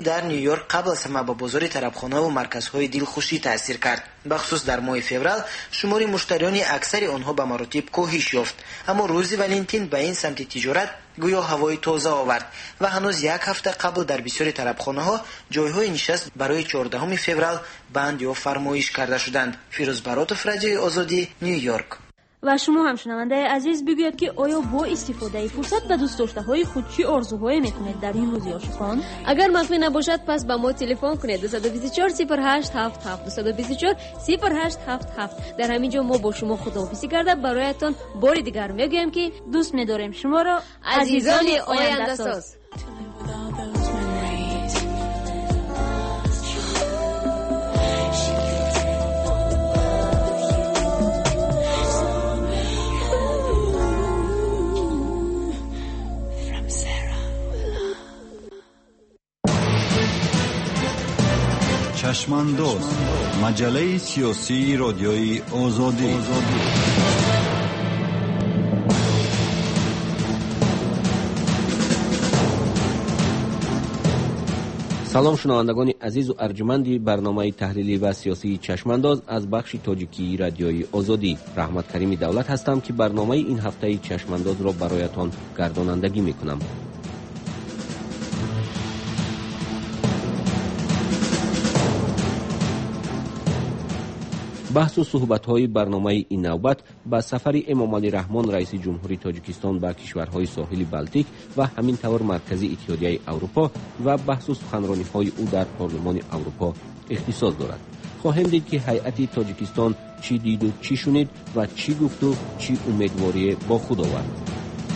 در نیویورک قبل از همه به بازار طرفخانه و مرکزهای دلخوشی تاثیر کرد. بخصوص در ماه فوریه شمار مشتریان اکثر آنها به مراتب کاهش یافت، اما روز ولنتین به این سمت تجارت گویا هوای تازه آورد و هنوز یک هفته قبل در بسیاری طرفخانه‌ها جایهای نشست برای 14 فوریه بند یا فرمایش کرده شدند. فیروز براتوف، رادیوی آزادی، نیویورک. و شما هم شنونده عزیز بگوید که آیا با استفاده فرصت به دوست داشته‌های خود چی آرزوهایی میکنید در این روز عاشقان؟ اگر مخفی نباشد پس به ما تلفن کنید 224 08 77 224 08 77. در همین جا ما با شما خداحافظی کرده برایتان بار دیگر میگویم که دوست می‌داریم شما را عزیزان آینده ساز. چشمانداز، مجله سیاسی رادیوی آزادی. سلام شنوندگان عزیز و ارجمند برنامه تحلیلی و سیاسی چشمانداز از بخش تاجیکی رادیوی آزادی. رحمت کریم دولت هستم که برنامه این هفته چشمانداز را برایتان گردانندگی میکنم. بحث و صحبت‌های برنامه این نوبت با سفر امام علی رحمان رئیس جمهوری تاجیکستان به کشورهای ساحل بالتیک و همین طور مرکزی اتحادیه اروپا و بحث و سخنرانی‌های او در پارلمان اروپا اختصاص دارد. خواهیم دید که هیئت تاجیکستان چی دید و چی شنید و چی گفت و چی امیدواری با خود آورد.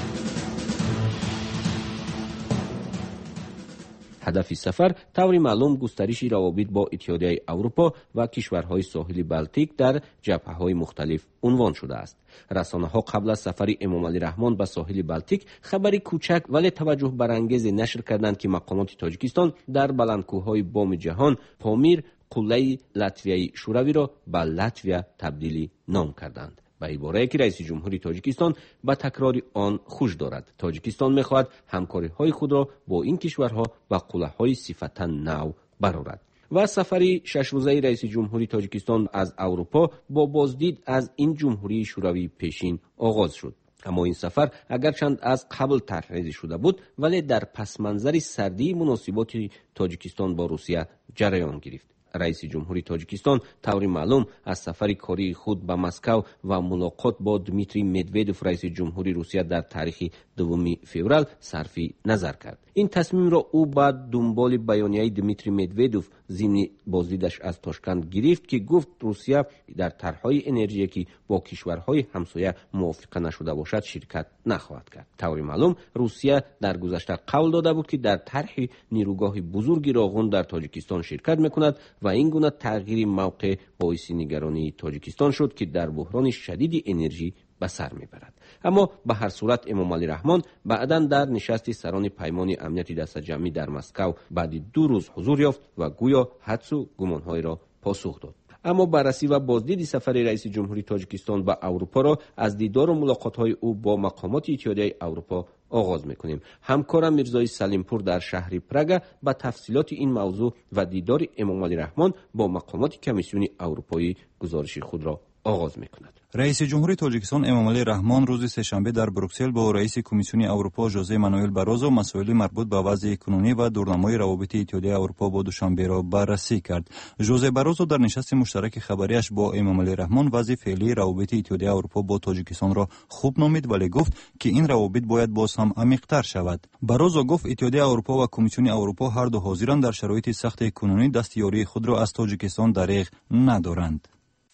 هدف سفر طور معلوم گسترش روابط با اتحادیه اروپا و کشورهای ساحل بالتیک در جبهه‌های مختلف عنوان شده است. رسانه‌ها قبل از سفر امام علی رحمان به ساحل بالتیک خبری کوچک ولی توجه برانگیز نشر کردند که مقامات تاجیکستان در بلندکوه‌های بام جهان پامیر قله لاتویای شوروی را به لاتویا تبدیل نام کردند. به عباره‌ای که رئیس جمهوری تاجیکستان به تکرار آن خوش دارد. تاجیکستان می‌خواهد همکاری‌های خود را با این کشورها و قله‌های صفتا نو برآورد. و سفر 6 روزه رئیس جمهوری تاجیکستان از اروپا با بازدید از این جمهوری شوروی پیشین آغاز شد. اما این سفر اگرچند از قبل طرح شده بود ولی در پس منظر سردی مناسبات تاجیکستان با روسیه جریان گرفت. رئیس جمهوری تاجیکستان طور معلوم از سفر کاری خود به مسکو و ملاقات با دمیتری مدودوف رئیس جمهوری روسیه در تاریخ 2 فوریه صرف نظر کرد. این تصمیم را او بعد دنبال بیانیه دمیتری مدودوف ضمن بازدیدش از تاشکند گرفت که گفت روسیه در طرح‌های انرژی که با کشورهای همسایه موافقه نشده باشد شرکت نخواهد کرد. طور معلوم روسیه در گذشته قول داده بود که در طرح نیروگاه بزرگ راغون در تاجیکستان شرکت میکند و این گونه تغییر موقع باعث نگرانی تاجیکستان شد که در بحران شدید انرژی به سر میبرد. اما به هر صورت امام علی رحمان بعداً در نشست سران پیمان امنیت دست جمعی در مسکو بعد 2 روز حضور یافت و گویا حدس و گمانهای را پاسخ داد. اما بررسی و بازدید سفر رئیس جمهوری تاجیکستان به اروپا را از دیدار و ملاقات‌های او با مقامات اتحادیه اروپا آغاز می‌کنیم. همکارم میرزای سلیمپور در شهر پراگ با تفصیلات این موضوع و دیدار امام علی رحمان با مقامات کمیسیون اروپایی گزارش خود را آغاز می‌کند. رئیس جمهوری تاجیکستان امام علی رحمان روز سه‌شنبه در بروکسل با رئیس کمیسیون اروپا ژوزه مانوئل باروزو مسائل مربوط به وضع کنونی و دورنمای روابط اتحادیه اروپا با دوشنبه را بررسی کرد. ژوزه باروزو در نشست مشترک خبریش با امام علی رحمان وضع فعلی روابط اتحادیه اروپا با تاجیکستان را خوب نامید ولی گفت که این روابط باید باز هم عمیق‌تر شود. باروزو گفت اتحادیه اروپا و کمیسیون اروپا هر دو حاضرند در شرایط سخت کنونی دستیاری خود را از تاجیکستان دریغ ندارند.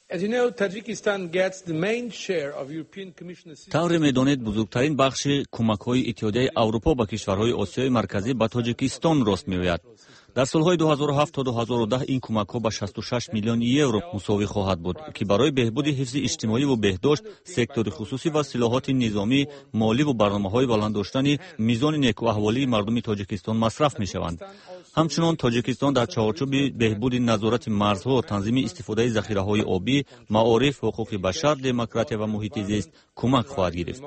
طور میدانید بزرگترین بخش کمک‌های اتحادیه اروپا به کشورهای آسیای مرکزی به تاجیکستان راست می‌آید. در سالهای 2007 تا 2010 این کمک‌ها به 66 میلیون یورو مساوی خواهد بود که برای بهبود حفظ اجتماعی و بهداشت، سکتور خصوصی و اصلاحات نظامی، مالی و برنامه‌های بلند داشتن میزان نیکواحوالی مردم تاجیکستان مصرف می‌شوند. همچنین تاجیکستان در چارچوب بهبود نظارت مرزها، تنظیم استفاده ذخیره‌های آبی، معارف، حقوق بشر، دموکراتیا و محیط زیست کمک خواهد گرفت.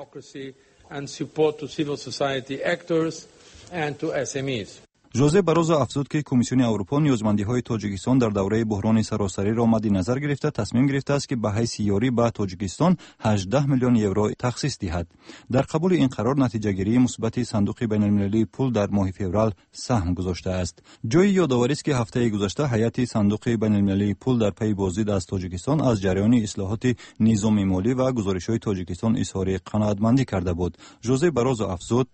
ژوزه باروزو افزود که کمیسیون اروپا نیازمندی‌های تاجیکستان در دوره بحران سراسری را مد نظر گرفته تصمیم گرفته است که به حیث یاری به تاجیکستان 18 میلیون یورو تخصیص دهد. در قبول این قرار نتیجه‌گیری مثبت صندوق بین‌المللی پول در ماه فوریه سهم گذاشته است. جای یادآوری است که هفته گذشته هیئت صندوق بین‌المللی پول در پی بازدید از تاجیکستان از جریان اصلاحات نظام مالی و گزارش‌های تاجیکستان اظهار قناعتمندی کرده بود. ژوزه باروزو افزود: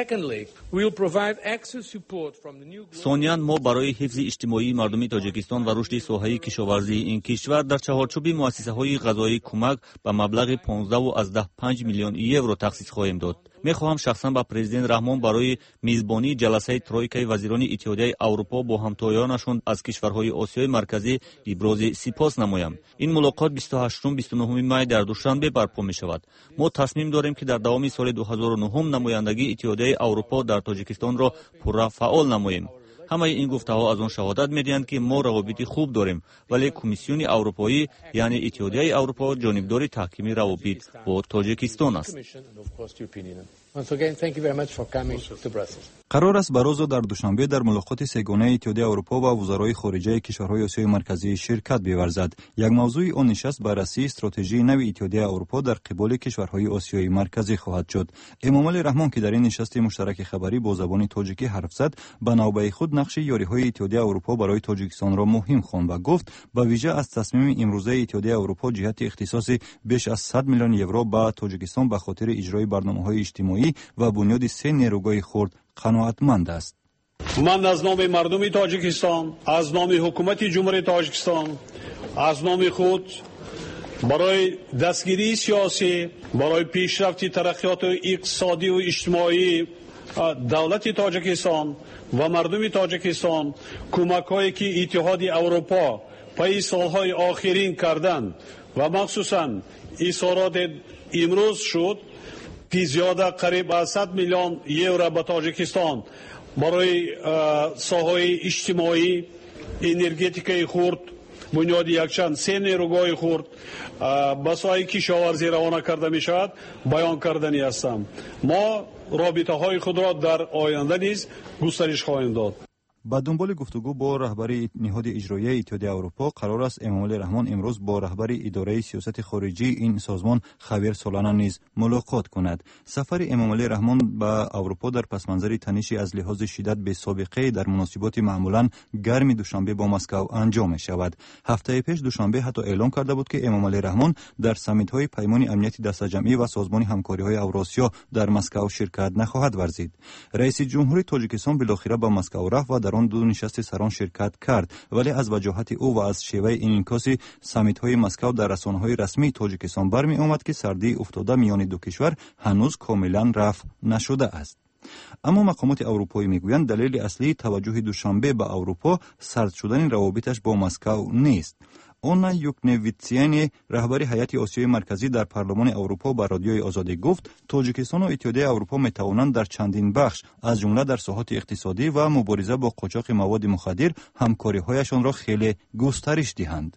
ثانیاً ما برای حفظ اجتماعی مردم تاجیکستان و رشد ساحه کشاورزی این کشور در چهارچوب مؤسسه‌های غذایی کمک به مبلغ 15.5 میلیون یورو تخصیص خواهیم داد. می‌خواهم شخصاً با پرزیدنت رحمان برای میزبانی جلسه ترویکای وزیران اتحادیه اروپا با همتایانشان از کشورهای آسیای مرکزی ابراز سپاس نمایم. این ملاقات 28-29 می در دوشنبه برپا می‌شود. ما تصمیم داریم که در دوام سال 2009 نمایندگی اتحادیه اروپا در تاجیکستان را پورا فعال نماییم. همه این گفته‌ها از آن شهادت می‌دهند که ما روابط خوب داریم، ولی کمیسیون اروپایی یعنی اتحادیه اروپا جانبدار تحکیم روابط با تاجیکستان است. قرار است باروزو در دوشنبه در ملاقات سه‌گانه اتحادیه اروپا و وزرای خارجه کشورهای آسیای مرکزی شرکت بورزد. یک موضوع آن نشست بررسی استراتژی نو اتحادیه اروپا در قبال کشورهای آسیای مرکزی خواهد شد. امامعلی رحمان که در این نشست مشترک خبری با زبان تاجیکی حرف زد، به نوبه خود نقش یاری‌های اتحادیه اروپا برای تاجیکستان را مهم خواند و گفت به ویژه از تصمیم امروزه اتحادیه اروپا جهت اختصاص بیش از 100 میلیون یورو به تاجیکستان به خاطر اجرای برنامه‌های اجتماعی و بنیاد 3 نیروگاه خرد قناعتمند است. من از نام مردم تاجیکستان، از نام حکومت جمهوری تاجیکستان، از نام خود برای دستگیری سیاسی، برای پیشرفت ترقیات اقتصادی و اجتماعی دولت تاجیکستان و مردم تاجیکستان کمک‌هایی که اتحاد اروپا پای سالهای آخرین کردند و مخصوصاً اظهارات امروز شد که زیاده قریب از 100 میلیون یورو به تاجیکستان برای ساحه اجتماعی، انرژتیکای خرد، بنیاد یکچند 3 نیروگاه خرد به ساحه کشاورزی روانه کرده می شود بیان کردنی هستم. ما رابطه های خود را در آینده نیز گسترش خواهیم داد. با دنبال گفتگو با رهبر نهاد اجرایی اتحادیه اروپا قرار است امامعلی رحمان امروز با رهبر اداره سیاست خارجی این سازمان خاویر سولانا نیز ملاقات کند. سفر امامعلی رحمان به اروپا در پس منظر تنشی از لحاظ شدت به سابقه در مناسبات معمولا گرم دوشنبه با مسکو انجام می شود. هفته پیش دوشنبه حتی اعلام کرده بود که امامعلی رحمان در سمیت های پیمان امنیت دسته‌جمعی و سازمان همکاری های اوراسیا در مسکو شرکت نخواهد ورزید. رئیس جمهور تاجیکستان بالاخره به مسکو رفت و در آن دو نشست سران شرکت کرد، ولی از وجاهت او و از شیوه انعکاس سمیت های مسکو در رسانه‌های رسمی تاجیکستان برمی آمد که سردی افتاده میان دو کشور هنوز کاملا رفع نشده است. اما مقامات اروپایی میگویند دلیل اصلی توجه دوشنبه به اروپا سرد شدن روابطش با مسکو نیست. اونا یوکنویتسیانی رهبر هیئت آسیای مرکزی در پارلمان اروپا به رادیوی آزادی گفت تاجیکستان و اتحادیه اروپا میتوانند در چندین بخش از جمله در ساحات اقتصادی و مبارزه با قاچاق مواد مخدر همکاری‌هایشان را خیلی گسترش دهند.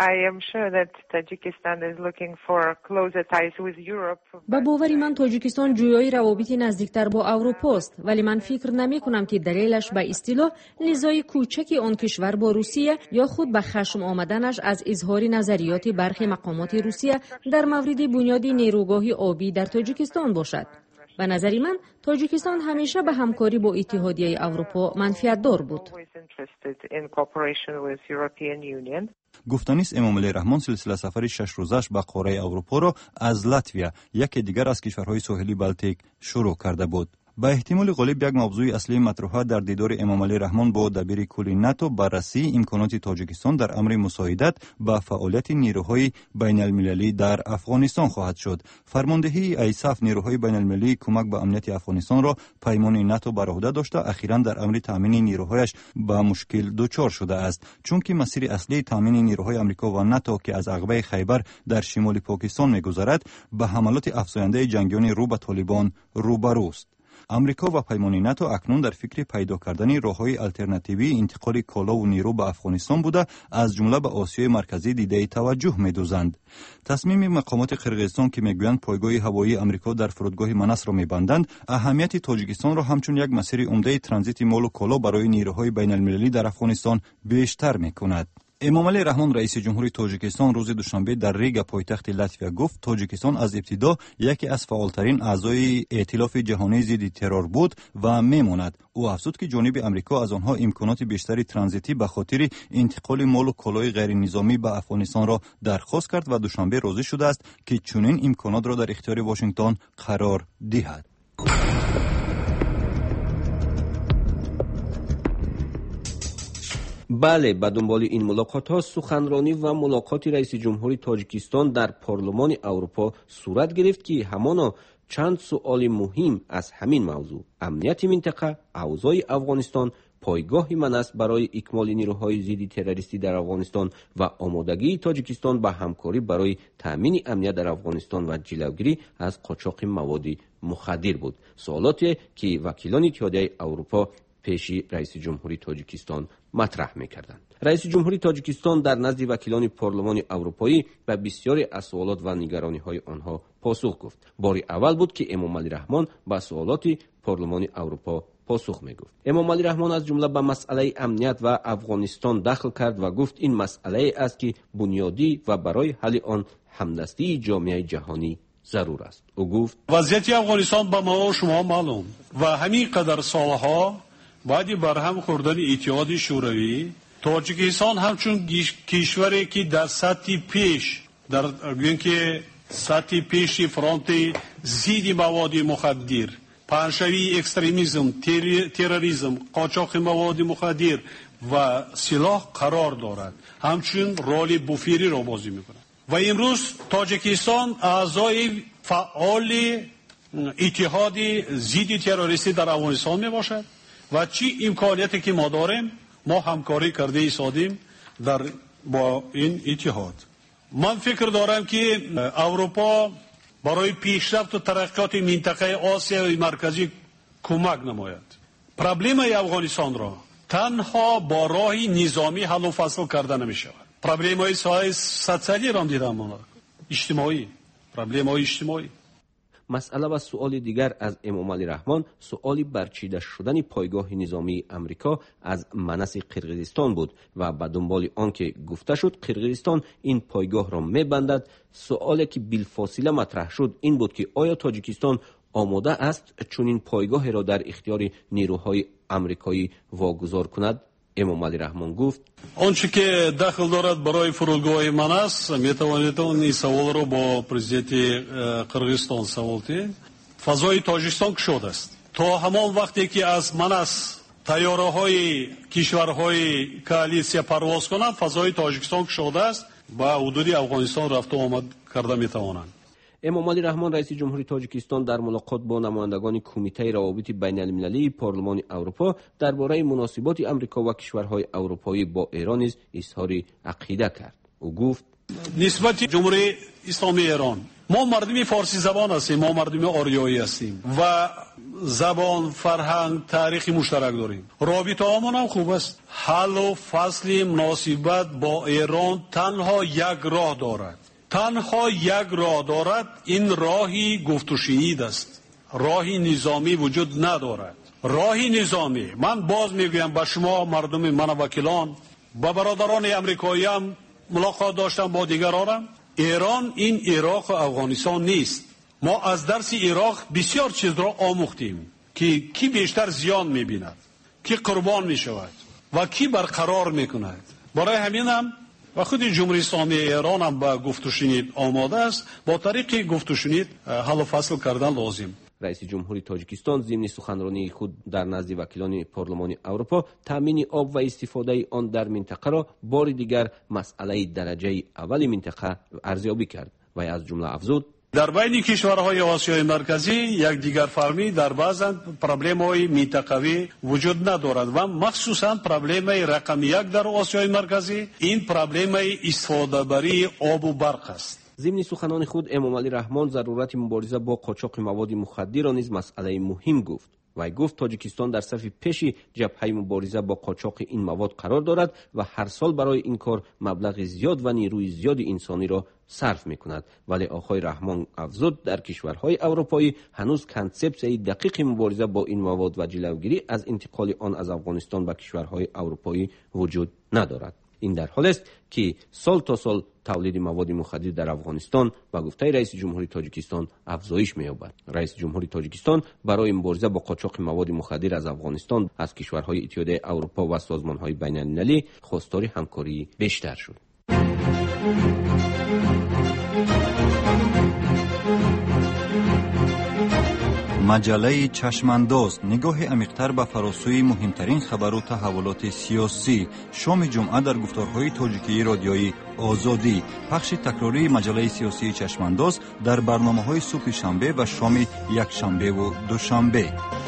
با باور من تاجیکستان جویای روابطی نزدیکتر با اروپا است، ولی من فکر نمی کنم که دلیلش به اصطلاح نزاع کوچک آن کشور با روسیه یا خود به خشم آمدنش از اظهار نظریات برخی مقامات روسیه در مورد بنیاد نیروگاه آبی در تاجیکستان باشد. به نظر من تاجیکستان همیشه به همکاری با اتحادیه اروپا منفعت دار بود. گفتنیست امامعلی رحمان سلسله سفر 6 روزش به قاره اروپا را از لاتویا یکی دیگر از کشورهای ساحلی بالتیک شروع کرده بود. به احتمال غالب یک موضوع اصلی مطرح در دیدار امامعلی رحمان با دبیر کل ناتو بررسی امکانات تاجیکستان در امر مساعدت به فعالیت نیروهای بین المللی در افغانستان خواهد شد. فرماندهی ایساف نیروهای بین المللی کمک به امنیت افغانستان را پیمان ناتو بر عهده داشته اخیراً در امر تامین نیروهایش به مشکل دچار شده است، چون که مسیر اصلی تامین نیروهای آمریکا و ناتو که از عقبه خیبر در شمال پاکستان می‌گذرد به حملات افزاینده جنگیان رو به طالبان روبروست. امریکا و پیمان ناتو اکنون در فکر پیدا کردن راههای آلترناتیوی انتقال کالا و نیرو به افغانستان بوده، از جمله به آسیای مرکزی دیده توجه می‌دوزند. تصمیم مقامات قرقیزستان که میگویند پایگاه هوایی امریکا در فرودگاه منس را می‌بندند، اهمیت تاجیکستان را همچون یک مسیر عمده ترانزیت مال و کالا برای نیروهای بین‌المللی در افغانستان بیشتر می‌کند. امامعلی رحمان رئیس جمهوری تاجیکستان روز دوشنبه در ریگا پایتخت لاتویا گفت تاجیکستان از ابتدا یکی از فعالترین اعضای ائتلاف جهانی ضد ترور بود و میماند. او افزود که جانب امریکا از آنها امکانات بیشتری ترانزیتی به خاطر انتقال مال و کالای غیر نظامی به افغانستان را درخواست کرد و دوشنبه راضی شده است که چنین امکانات را در اختیار واشنگتن قرار دهد. بله، به دنبال این ملاقات ها سخنرانی و ملاقات رئیس جمهوری تاجیکستان در پارلمان اروپا صورت گرفت که همانا چند سؤال مهم از همین موضوع: امنیت منطقه، اوضاع افغانستان، پایگاه منس برای اکمال نیروهای ضد تروریستی در افغانستان و آمادگی تاجیکستان به همکاری برای تامین امنیت در افغانستان و جلوگیری از قاچاق مواد مخدر بود. سوالاتی که وکیلان اتحادیه اروپا پیش رئیس جمهوری تاجیکستان مطرح می‌کردند. رئیس جمهوری تاجیکستان در نزد وکیلان پارلمان اروپایی به بسیاری از سوالات و نگرانی‌های آنها پاسخ گفت. بار اول بود که امامعلی رحمان به سوالات پارلمان اروپا پاسخ می‌گفت. امامعلی رحمان از جمله به مسئله امنیت و افغانستان دخل کرد و گفت این مسئله است که بنیادی و برای حل آن همدستی جامعه جهانی ضرور است. او گفت وضعیت افغانستان به ما و شما معلوم و همین قدر سالها بعد برهم خوردن اتحاد شوروی، تاجیکستان همچون کشوری که در سطح پیش سطح فرانت ضد مواد مخدر، پنهشوی اکستریمیسم، تروریسم، قاچاق مواد مخدر و سلاح قرار دارد، همچون رول بوفیری را بازی میکند. و امروز تاجیکستان اعضای فعال اتحاد ضد تروریستی در افغانستان میباشد و چی امکانیتی که ما داریم، ما همکاری کرده ایستادیم با این اتحاد. من فکر دارم که اروپا برای پیشرفت و ترقیات منطقه آسیای مرکزی کمک نماید. پرابلم افغانستان را تنها با راه نظامی حل و فصل کرده نمی شود. پرابلم های سوسیالی را دیدم، اجتماعی، پرابلم های اجتماعی. مسئله و سؤال دیگر از امامعلی رحمان سؤالی برچیده شدن پایگاه نظامی امریکا از منس قرقیزستان بود و به دنبال آنکه گفته شد قرقیزستان این پایگاه را میبندد. سؤالی که بالفاصله مطرح شد این بود که آیا تاجیکستان آماده است چنین پایگاه را در اختیار نیروهای امریکایی واگذار کند؟ امامعلی رحمان گفت آنچه که دخل دارد برای فرودگاه منس، میتوانید این سوال را با پرزیدنت قرقیزستان سوال کنید. فضای تاجیکستان گشوده است. تا همان وقتی که از منس طیاره های کشورهای کوالیسیا پرواز کنند، فضای تاجیکستان گشوده است، با حدود افغانستان رفت و آمد کرده میتوانند. امامعلی رحمان رئیس جمهوری تاجیکستان در ملاقات با نمایندگان کمیته روابط بین المللی پارلمان اروپا درباره مناسبات امریکا و کشورهای اروپایی با ایران نیز اظهار عقیده کرد. او گفت نسبت جمهوری اسلامی ایران، ما مردم فارسی زبان هستیم، ما مردم آریایی هستیم و زبان، فرهنگ، تاریخ مشترک داریم. رابطه هامون هم خوب است. حل و فصل مناسبت با ایران تنها یک راه دارد. این راهی گفت و شنید است. راهی نظامی وجود ندارد. راهی نظامی، من باز میگویم به شما مردم من وکیلان، با برادران امریکایی هم ملاقات داشتم، با دیگرانم. ایران این عراق و افغانستان نیست. ما از درس عراق بسیار چیز را آموختیم که کی بیشتر زیان میبیند، کی قربان میشود و کی برقرار میکند. برای همین هم و خود جمهوری اسلامی ایران هم با گفت و شنید آماده است. با طریق گفت و شنید حل و فصل کردن لازم. رئیس جمهوری تاجیکستان ضمن سخنرانی خود در نزد وکیلان پارلمان اروپا تامین آب و استفاده آن در منطقه را بار دیگر مسئله درجه اول منطقه ارزیابی کرد و از جمله افزود در بین کشورهای آسیای مرکزی یک دیگر فرمی در بعض پرابلم‌های منطقوی وجود ندارد و مخصوصا پرابلم رقم یک در آسیای مرکزی این پرابلم استفاده بری آب و برق است. ضمن سخنان خود امامعلی رحمان ضرورت مبارزه با قاچاق مواد مخدر را نیز مسئله مهم گفت. وی گفت تاجیکستان در صف پیش جبهه مبارزه با قاچاق این مواد قرار دارد و هر سال برای این کار مبلغ زیاد و نیروی زیاد انسانی را صرف می‌کند. ولی آقای رحمان افزود در کشورهای اروپایی هنوز کنسپسیون دقیق مبارزه با این مواد و جلوگیری از انتقال آن از افغانستان به کشورهای اروپایی وجود ندارد. این در حالی است که سال تا سال تولید مواد مخدر در افغانستان با گفته رئیس جمهوری تاجیکستان افزایش می‌یابد. رئیس جمهوری تاجیکستان برای مبارزه با قاچاق مواد مخدر از افغانستان از کشورهای اتحادیه اروپا و سازمان‌های بین‌المللی خواستار همکاری بیشتر شد. مجله چشمانداز نگاه عمیق‌تر به فراسوی مهمترین خبر و تحولات سیاسی. شام جمعه در گفتارهای تاجیکی رادیویی آزادی. پخش تکراری مجله سیاسی چشمانداز در برنامه‌های صبح شنبه و شام یکشنبه و دوشنبه.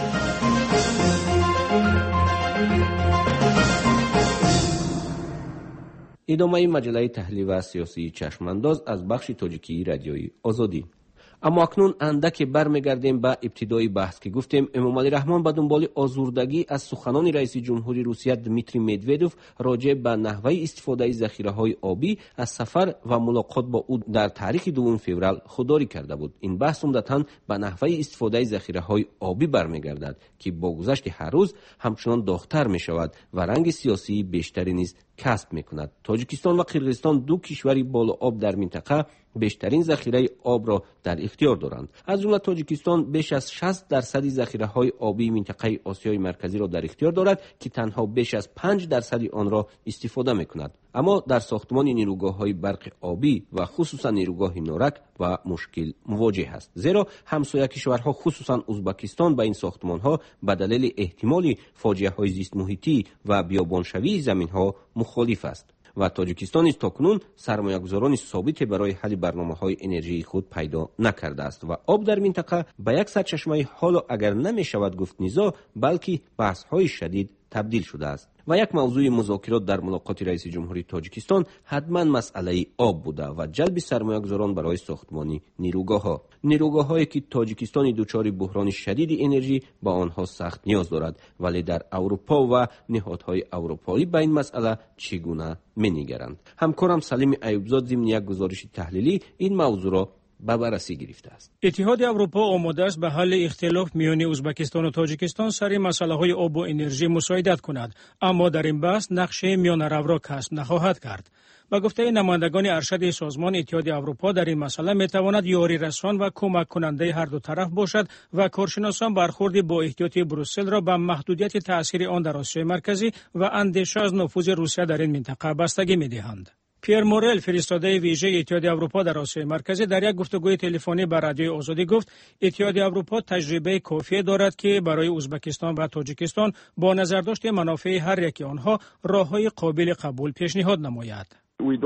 ادامه مجله تحلیل و سیاسی چشمانداز از بخش تاجیکی رادیویی آزادی. اما اکنون اندک برمیگردیم به ابتدای بحث که گفتیم امامعلی رحمان به دنبال آزردگی از سخنان رئیس جمهوری روسیه دمیتری مدودوف راجع به نحوه استفاده ذخیره‌های آبی از سفر و ملاقات با او در تاریخ 2 فوریه خودداری کرده بود. این بحث عمدتاً به نحوه استفاده ذخیره‌های آبی برمیگردد که با گذشت هر روز همچنان داغ‌تر می‌شود و رنگ سیاسی بیشتری نیز کسب می‌کند. تاجیکستان و قرقیزستان دو کشوری بالا آب در منطقه بیشترین ذخیره آب را در اختیار دارند. از جمله تاجیکستان بیش از 60% ذخیره‌های آبی منطقه آسیای مرکزی را در اختیار دارد که تنها بیش از 5% آن را استفاده می‌کند. اما در ساختمان نیروگاه‌های برق آبی و خصوصا نیروگاه نورک با مشکل مواجه است، زیرا همسایه کشورها خصوصا ازبکستان به این ساختمان‌ها به دلیل احتمال فاجعه‌های زیست محیطی و بیابانشوی زمین‌ها مخالف است و تاجیکستان نیز تاکنون سرمایه‌گذاران ثابت برای حل برنامه‌های انرژی خود پیدا نکرده است و آب در منطقه به یک سرچشمه حالا اگر نمی‌شود گفت نزاع بلکه بحث‌های شدید تبدیل شده است. و یک موضوع مذاکرات در ملاقات رئیس جمهوری تاجیکستان حتما مسئله آب بوده و جلب سرمایه‌گذاران برای ساختمان نیروگاه‌هایی که تاجیکستان دچار بحران شدید انرژی با آنها سخت نیاز دارد. ولی در اروپا و نهادهای اروپایی به این مسئله چگونه می‌نگرند؟ همکارم سلیم ایوبزاد ضمن یک گزارش تحلیلی این موضوع را به بررسی گرفته است. اتحاد اروپا آماده است به حل اختلاف میان ازبکستان و تاجیکستان سر مسائل آب و انرژی مساعدت کند، اما در این بحث نقش میانرو را کسب نخواهد کرد. با گفته نمایندگان ارشد سازمان اتحاد اروپا در این مسئله میتواند یاری رسان و کمک کننده هر دو طرف باشد و کارشناسان برخورد با احتیاط بروسل را به محدودیت تاثیر آن در آسیای مرکزی و اندیشه از نفوذ روسیه در این منطقه بستگی میدهند. پیر مورل فرستاده ویژه اتحاد اروپا در آسیای مرکزی در یک گفتگوی تلفنی با رادیوی آزادی گفت اتحاد اروپا تجربه کافی دارد که برای ازبکستان و تاجیکستان با نظرداشت منافع هر یک آنها راههای قابل قبول پیشنهاد نماید.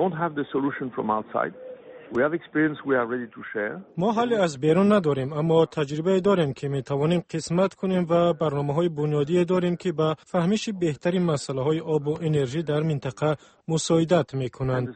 ما حالی از بیرون نداریم، اما تجربه داریم که می توانیم قسمت کنیم و برنامه‌های بنیادی داریم که به فهمیش بهترین مسائل آب و انرژی در منطقه مساعدت می‌کنند.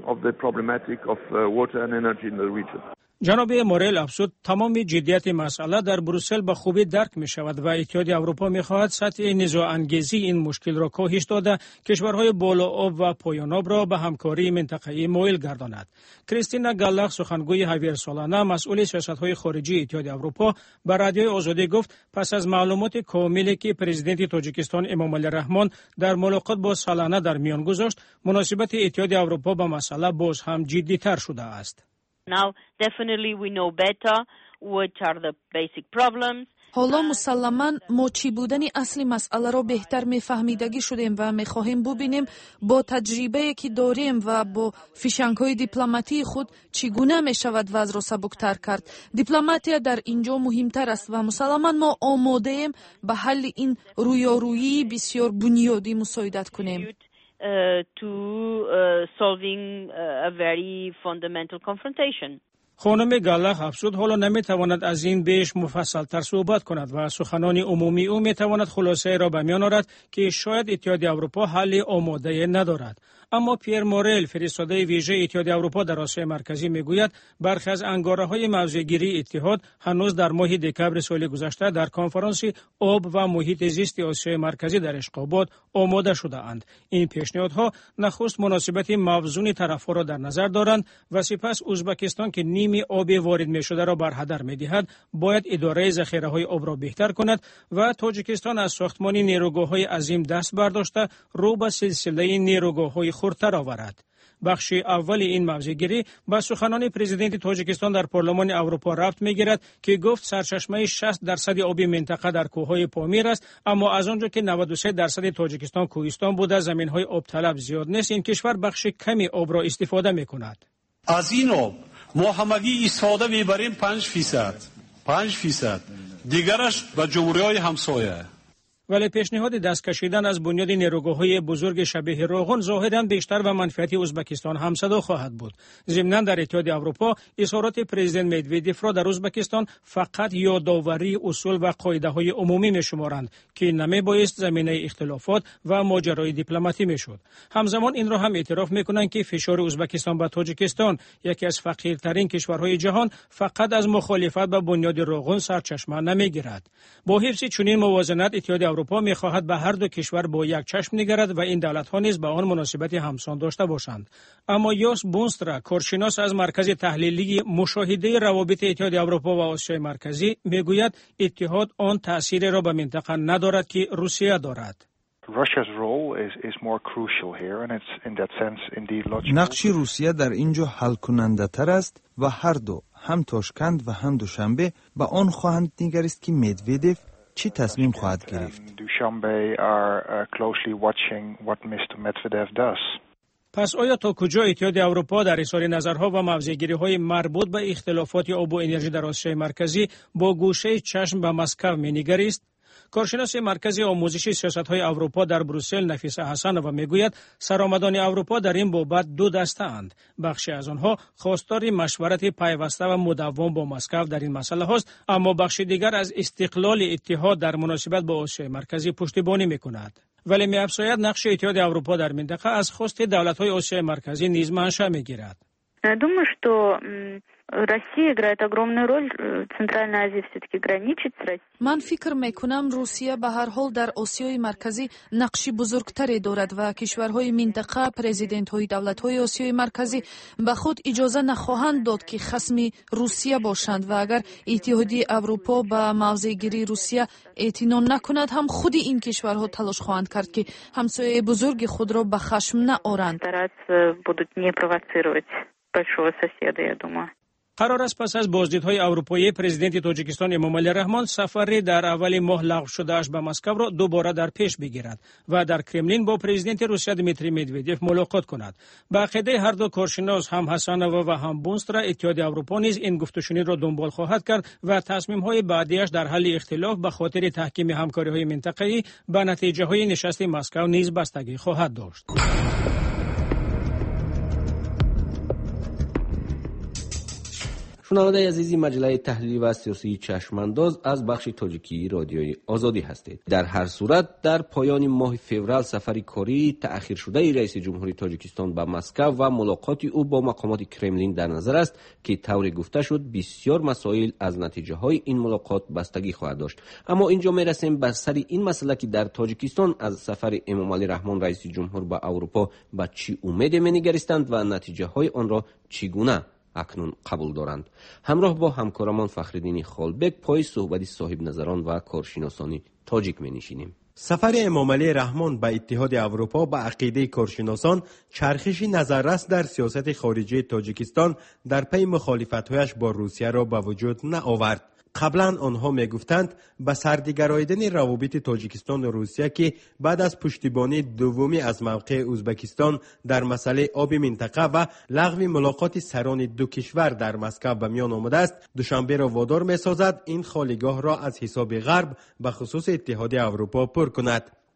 جناب مورل افزود تمام جدیت مسئله در بروسل به خوبی درک می شود و اتحاد اروپا می خواهد سطح نزاع انگیزی این مشکل را کاهش داده کشورهای بالا آب و پایان آب را به همکاری منطقه‌ای مایل گرداند. کریستینا گالاخ سخنگوی هاویر سالانا مسئول سیاست‌های خارجی اتحاد اروپا به رادیوی آزادی گفت پس از معلومات کاملی که پرزیدنت تاجیکستان امامعلی رحمان در ملاقات با سالانا در میان گذاشت، مناسبت اتحاد اروپا به مسئله باز هم جدی‌تر شده است. Now, definitely we know better what are the basic problems. حالا مسلماً ما چی بودن اصلی مسئله را بهتر میفهمیدگی شدیم و میخواهیم ببینیم با تجربه که داریم و با فشنگ‌های دیپلماتی خود چگونه میشود وضع را سبکتر کرد. دیپلماتیا در اینجا مهمتر است و مسلماً ما آماده ایم به حل این رویارویی بسیار بنیادی مساعدت کنیم. To solving a very fundamental confrontation. خانم گالخ افزود حالا نمیتواند از این بیش مفصل‌تر صحبت کند و سخنان عمومی او میتواند خلاصه را به میان آورد که شاید اتحادیه اروپا حل آماده ندارد. اما پیر مورل فرستاده ویژه اتحادیه اروپا در آسیای مرکزی میگوید برخی از انگاره‌های موضع‌گیری اتحاد هنوز در ماه دکمبر سال گذشته در کنفرانس آب و محیط زیست آسیای مرکزی در اشقاباد آماده شده‌اند. این پیشنهادها نخست مناسبت موزون طرف‌ها را در نظر دارند و سپس ازبکستان که نیمی آب وارد می‌شده را بر هدر می‌دهد باید اداره ذخیره‌های آب را بهتر کند و تاجیکستان از ساختمان نیروگاه‌های عظیم دست برداشته رو به سلسله نیروگاه‌های خردتر آورد. بخش اول این موضع‌گیری با سخنان پرزیدنت تاجیکستان در پارلمان اروپا ربط می‌گیرد که گفت سرچشمه 60% آب منطقه در کوههای پامیر است، اما از آنجا که 93% تاجیکستان کوهستان بوده زمین‌های آب طلب زیاد نیست، این کشور بخش کمی آب را استفاده می‌کند. از این آب ما همگی استفاده می‌بریم 5%. دیگرش به جمهوری‌های همسایه. ولی پیشنهاد دست کشیدن از بنیاد نیروگاه‌های بزرگ شبیه روغن ظاهراً بیشتر و منفعتی ازبکستان همصدا خواهد بود. ضمناً در اتحادیه اروپا اظهارات پرزیدنت مدودیف را در ازبکستان فقط یادآوری اصول و قاعده‌های عمومی می‌شمارند که نمی‌بایست زمینه اختلافات و ماجرای دیپلماتی می‌شد. همزمان این را هم اعتراف می‌کنند که فشار ازبکستان به تاجیکستان، یکی از فقیرترین کشورهای جهان، فقط از مخالفت به بنیاد روغن سرچشمه نمی‌گیرد. با حفظ چنین موازنت اتحادیه اروپا می‌خواهد به هر دو کشور با یک چشم نگرد و این دولت‌ها نیز به آن مناسبت همسان داشته باشند. اما یوس بونسترا، کارشناس از مرکز تحلیلی مشاهده روابط اتحادیه اروپا و آسیای مرکزی، میگوید اتحاد آن تأثیری را به منطقه ندارد که روسیه دارد. نقش روسیه در اینجا حل کننده تر است و هر دو، هم تاشکند و هم دوشنبه، به آن خواهند نگریست که مدودیف چی تصمیم خواهد گرفت. پس آیا تا کجا اتحادیه اروپا در اظهار نظرها و موضع‌گیری‌های مربوط به اختلافات آب و انرژی در آسیای مرکزی با گوشه چشم به مسکو می‌نگریست؟ کارشناس مرکز آموزش سیاست‌های اروپا در بروسل نفیسه حسنова میگوید سرآمدان اروپا در این بابت دو دسته اند. بخشی از آنها خواستار مشورت پیوسته و مداوم با مسکو در این مسئله هاست، اما بخش دیگر از استقلال اتحاد در مناسبت با آسیای مرکزی پشتیبانی می‌کند. ولی می‌افزاید نقش اتحادیه اروپا در منطقه از خواست دولت‌های آسیای مرکزی نیز منشأ می‌گیرد. Думаю, что Россия играет огромную роль. Центральная Азия все-таки граничит с Россией. من فکر میکنم روسیه به هر حال در آسیای مرکزی نقشی بزرگتری دارد و کشورهای منطقه پرزیدنت‌های دولت‌های آسیای مرکزی به خود اجازه نخواهند داد که خصم روسیه باشند و اگر اتحادیه اروپا به موضع‌گیری روسیه اعتنا نکند هم خود این کشورها تلاش خواهند کرد که همسایه بزرگ خود را به خشم نآورند. قرار است پس از بازدیدهای اروپایی پرزیدنت تاجیکستان امامعلی رحمان سفری در اول ماه لغو شده‌اش به مسکو را دوباره در پیش بگیرد و در کرملین با پرزیدنت روسیه دمیتری مدودیف ملاقات کند. به عقیده هر دو کارشناس هم حسنова و هم بونسترا اتحادیه اروپا نیز این گفت‌وشنید را دنبال خواهد کرد و تصمیم‌های بعدی‌اش در حل اختلاف به خاطر تحکیم همکاری‌های منطقه‌ای به نتیجه‌های نشست مسکو نیز بستگی خواهد داشت. شنونده عزیزی مجله تحلیلی و سیاسی چشمانداز از بخش تاجیکی رادیوی آزادی هستید. در هر صورت در پایان ماه فوریه سفر کاری تأخیر شده رئیس جمهوری تاجیکستان به مسکو و ملاقات او با مقامات کرملین در نظر است که طور گفته شد بسیار مسائل از نتیجه های این ملاقات بستگی خواهد داشت. اما اینجا میرسیم به سر این مسئله که در تاجیکستان از سفر امامعلی رحمان رئیس جمهور به اروپا به چی امید می‌نگریستند و نتیجه های آن را چگونه اکنون قبول دارند. همراه با همکارمان فخرالدین خالبک پای صحبت صاحب نظران و کارشناسان تاجیک می‌نشینیم. سفر امامعلی رحمان به اتحاد اروپا به عقیده کارشناسان چرخشی نظررس در سیاست خارجی تاجیکستان در پی مخالفت‌هایش با روسیه را به وجود نآورد. قبلا آنها میگفتند به سردگراییدن روابط تاجیکستان و روسیه که بعد از پشتیبانی دومی از موقع ازبکستان در مسئله آب منطقه و لغو ملاقات سران دو کشور در مسکو به میان آمده است، دوشنبه را وادار میسازد این خالیگاه را از حساب غرب به خصوص اتحاد اروپا پر کند.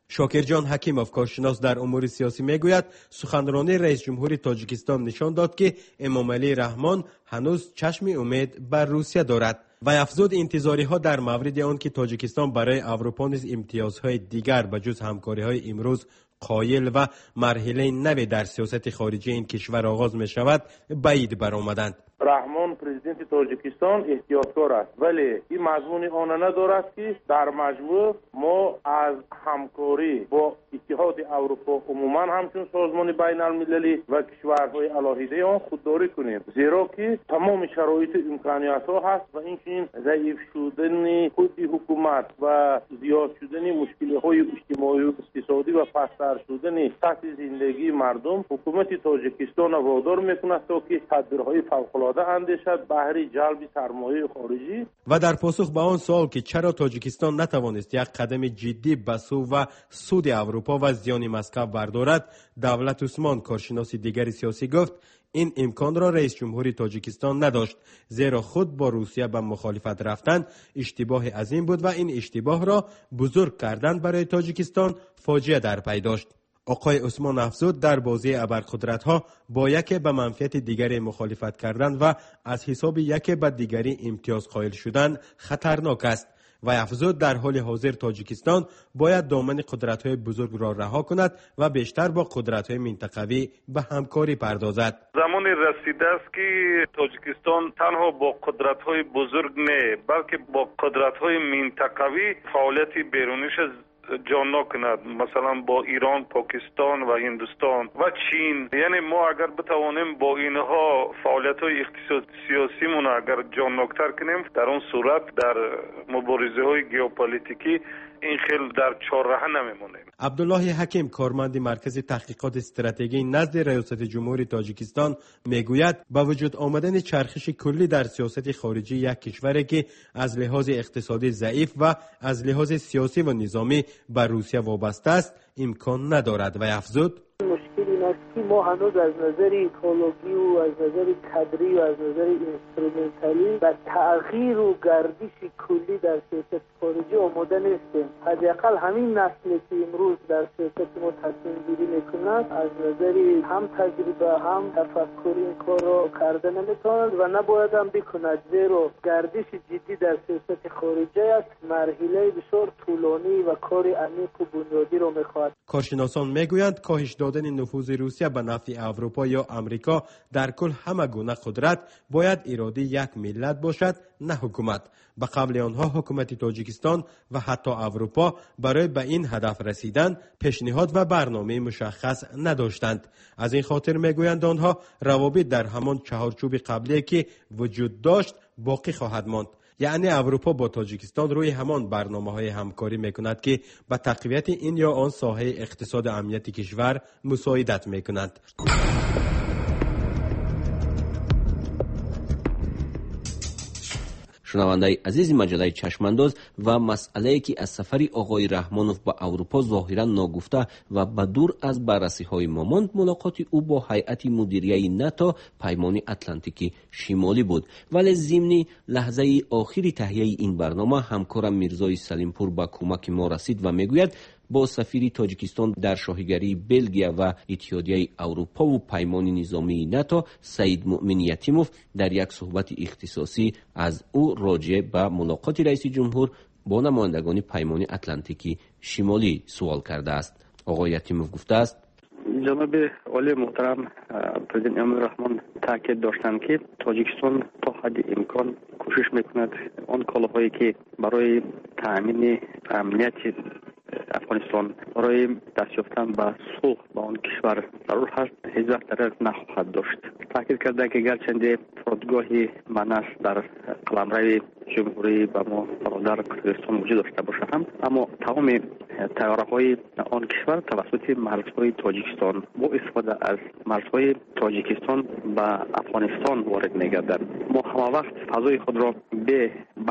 شاکرجان حکیموف کارشناس در امور سیاسی میگوید سخنرانی رئیس جمهور تاجیکستان نشان داد که امامعلی رحمان هنوز چشم امید بر روسیه دارد و افزود انتظاری ها در مورد آن که تاجیکستان برای اروپا نیز امتیازهای دیگر به جز همکاری های امروز قایل و مرحله نوی در سیاست خارجی این کشور آغاز می شود بعید برآمدند. رحمان پرزیدنت تاجیکستان احتیاطکار است، ولی این مضمون آن ندارد که در مجموع ما از همکاری با اتحاد اروپا عموما همچون سازمان بین المللی و کشورهای علاهیده آن خودداری کنیم، زیرا که تمام شرایط امکانیت ها هست و این ضعیف شدن خود حکومت و زیاد شدن مشکل های اجتماعی و اقتصادی و پستر شدن سطح زندگی مردم حکومت تاجیکستان وادار میکند تا که تدبیرهای فوق‌العاده اندیشد بهره جلب سرمایه خارجی. و در پاسخ به آن سوال که چرا تاجیکستان نتوانست یک قدم جدی به سو و سود اروپا و زیان مسکو بردارد، دولت عثمان کارشناس دیگر سیاسی گفت این امکان را رئیس جمهور تاجیکستان نداشت، زیرا خود با روسیه به مخالفت رفتن اشتباه عظیم بود و این اشتباه را بزرگ کردن برای تاجیکستان فاجعه در پی داشت. آقای عثمان افزود در بازی ابرقدرت‌ها با یک به منفعت دیگری مخالفت کردن و از حساب یک به دیگری امتیاز قائل شدن خطرناک است و افزود در حال حاضر تاجیکستان باید دامن قدرت‌های بزرگ را رها کند و بیشتر با قدرت‌های منطقوی به همکاری پردازد. زمان رسیده است که تاجیکستان تنها با قدرت‌های بزرگ نه بلکه با قدرت‌های منطقوی فعالیت بیرونیش جان نکند، مثلا با ایران، پاکستان و هندوستان و چین. یعنی ما اگر بتوانیم با اینها فعالیت‌های اقتصادی سیاسیمون اگر جان نکتر کنیم، در اون صورت در مبارزه‌های ژئوپلیتیکی این خیلی در چهارراه نمیمونیم. عبدالله حکیم کارمند مرکز تحقیقات استراتژی نزد ریاست جمهوری تاجیکستان میگوید با وجود آمدن چرخش کلی در سیاست خارجی یک کشوری که از لحاظ اقتصادی ضعیف و از لحاظ سیاسی و نظامی به روسیه وابسته است امکان ندارد و افزود مشکلی نیست که ما هنوز از نظر ایکولوژی و از نظر کادری و از نظر اینسترومنتالی و تغییر و گردش کلی در سیاست خارجی آماده نیستیم. حداقل همین نسلی که امروز در سیاست ما تصمیم گیری میکند از نظر هم تجربه هم تفکر این کار را کرده نمیتواند و نباید هم بکند، زیرا گردش جدی در سیاست خارجی است مرحله بسیار طولانی و کار عمیق و بنیادی را میخواهد. کارشناسان میگویند کاهش دادن نفوذ روسیه به نفع اروپا یا امریکا در کل همه گونه قدرت باید اراده یک ملت باشد، نه حکومت. به قبل آنها حکومت تاجیکستان و حتی اروپا برای به این هدف رسیدن پیشنهاد و برنامه مشخص نداشتند. از این خاطر میگویند آنها روابط در همان چهارچوب قبلی که وجود داشت باقی خواهد ماند. یعنی اروپا با تاجیکستان روی همان برنامه‌های همکاری می‌کند که به تقویت این یا آن ساحه اقتصاد و امنیت کشور مساعدت می‌کنند. شنوندگان عزیز مجله چشمانداز و مسئله‌ای که از سفر آقای رحمانوف به اروپا ظاهراً ناگفته و به دور از بررسی‌های ما ماند، ملاقات او با هیئت مدیریه ناتو پیمان اتلانتیکی شمالی بود. ولی ضمن لحظه آخری تهیه این برنامه همکارم میرزای سلیمپور به کمک ما رسید و میگوید با سفیر تاجیکستان در شاهگری بلژیا و اتحادیه اروپا و پیمان نظامی ناتو سید مؤمن یتیموف در یک صحبت اختصاصی از او راجع به ملاقات رئیس جمهور با نمایندگان پیمان اتلانتیکی شمالی سوال کرده است. آقای یتیموف گفته است: جناب عالی محترم پرزیدنت امامعلی رحمان تاکید داشتند که تاجیکستان تا حد امکان کوشش میکند آن کالاهایی که برای تامین امنیت افغانستان برای دست یافتن به صلح با آن کشور ضرور هست هیچ وقت در نخواهد داشت. تاکید کرده که گرچند فرودگاه مناس در قلمرو جمهوری و ما برادر کردستان وجود داشته باشه هم، اما تمام طیاره‌های آن کشور توسط مرزهای تاجیکستان با استفاده از مرزهای تاجیکستان به افغانستان وارد می‌گردند. ما همه وقت فضای خود را به بحث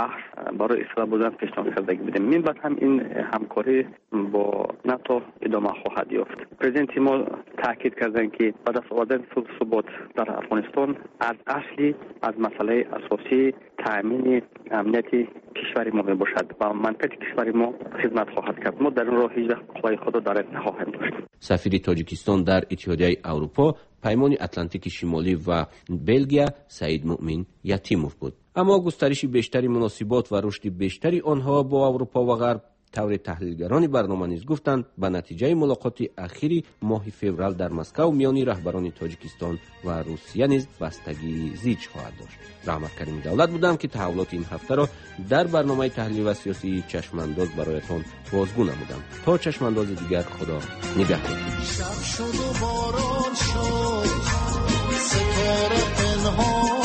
برای اصلاح بودن پیشنهاد کردگی بودیم. من بعد هم این همکاری با ناتو ادامه خواهد یافت. پرزیدنت ما تاکید کردند که بعد از آوردن صلح و ثبات در افغانستان از اصلی از مسئله اساسی تامین امنیت کشور ما باشد و منفعت کشور ما خدمت خواهد کرد. ما در این راه هیچ خدای خدا در نخواهیم داشت. سفیر تاجیکستان در اتحادیه اروپا، پیمان اتلانتیک شمالی و بلژیا سعید مؤمن یتیموف بود. اما گسترش بیشتری مناسبات و رشد بیشتری آنها با اروپا و غرب، طور تحلیلگران برنامه نیز گفتند، به نتیجه ملاقات اخیر ماه فوریه در مسکو میان رهبران تاجیکستان و روسیه نیز بستگی زیج خواهد داشت. رحمت کریم دولت بودم که تحولات این هفته را در برنامه تحلیل و سیاسی چشمانداز برایتان بازگو نمودم. تا چشمانداز دیگر، خدا نگهدار. شب شد و باران شد، ستاره پنهان